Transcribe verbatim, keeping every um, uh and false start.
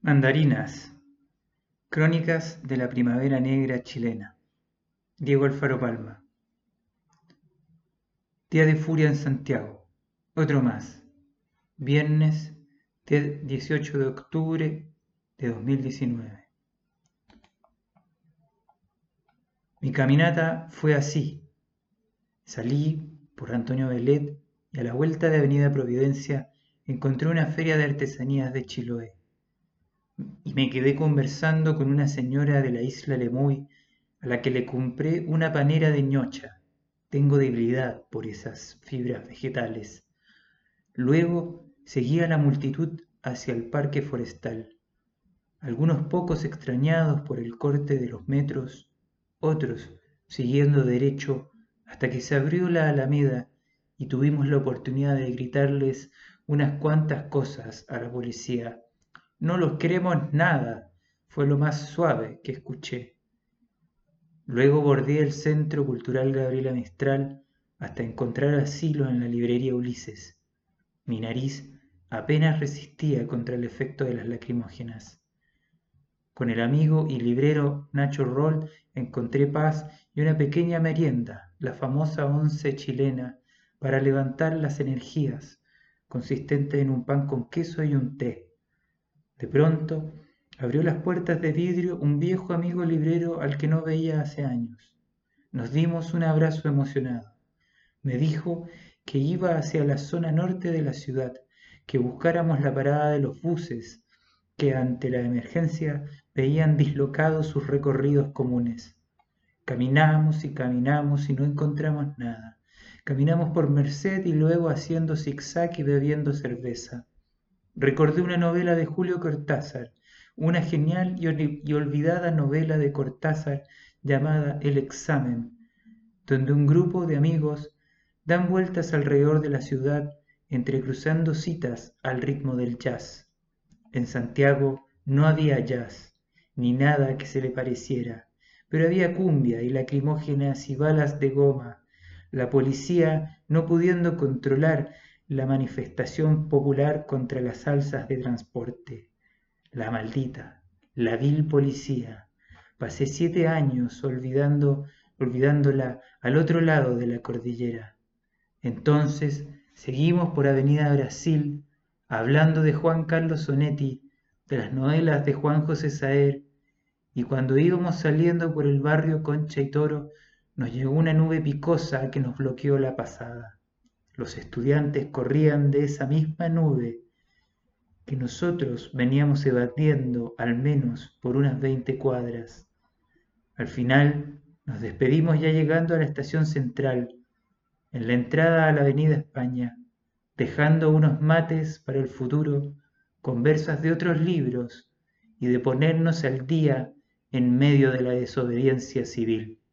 Mandarinas, crónicas de la primavera negra chilena. Diego Alfaro Palma. Día de furia en Santiago. Otro más. Viernes dieciocho de octubre de dos mil diecinueve. Mi caminata fue así. Salí por Antonio Belet y a la vuelta de Avenida Providencia encontré una feria de artesanías de Chiloé. Y me quedé conversando con una señora de la isla Lemuy a la que le compré una panera de ñocha. Tengo debilidad por esas fibras vegetales. Luego seguí a la multitud hacia el parque forestal. Algunos pocos extrañados por el corte de los metros, otros siguiendo derecho hasta que se abrió la alameda y tuvimos la oportunidad de gritarles unas cuantas cosas a la policía. No los queremos nada, fue lo más suave que escuché. Luego bordeé el Centro Cultural Gabriela Mistral hasta encontrar asilo en la librería Ulises. Mi nariz apenas resistía contra el efecto de las lacrimógenas. Con el amigo y librero Nacho Roll encontré paz y una pequeña merienda, la famosa once chilena, para levantar las energías, consistente en un pan con queso y un té. De pronto, abrió las puertas de vidrio un viejo amigo librero al que no veía hace años. Nos dimos un abrazo emocionado. Me dijo que iba hacia la zona norte de la ciudad, que buscáramos la parada de los buses, que ante la emergencia veían dislocados sus recorridos comunes. Caminamos y caminamos y no encontramos nada. Caminamos por Merced y luego haciendo zigzag y bebiendo cerveza. Recordé una novela de Julio Cortázar, una genial y olvidada novela de Cortázar llamada El examen, donde un grupo de amigos dan vueltas alrededor de la ciudad entrecruzando citas al ritmo del jazz. En Santiago no había jazz, ni nada que se le pareciera, pero había cumbia y lacrimógenas y balas de goma, la policía no pudiendo controlar la manifestación popular contra las alzas de transporte. La maldita, la vil policía. Pasé siete años olvidando, olvidándola al otro lado de la cordillera. Entonces seguimos por Avenida Brasil, hablando de Juan Carlos Onetti, de las novelas de Juan José Saer, y cuando íbamos saliendo por el barrio Concha y Toro, nos llegó una nube picosa que nos bloqueó la pasada. Los estudiantes corrían de esa misma nube que nosotros veníamos evadiendo al menos por unas veinte cuadras. Al final nos despedimos ya llegando a la estación central, en la entrada a la avenida España, dejando unos mates para el futuro, conversas de otros libros y de ponernos al día en medio de la desobediencia civil.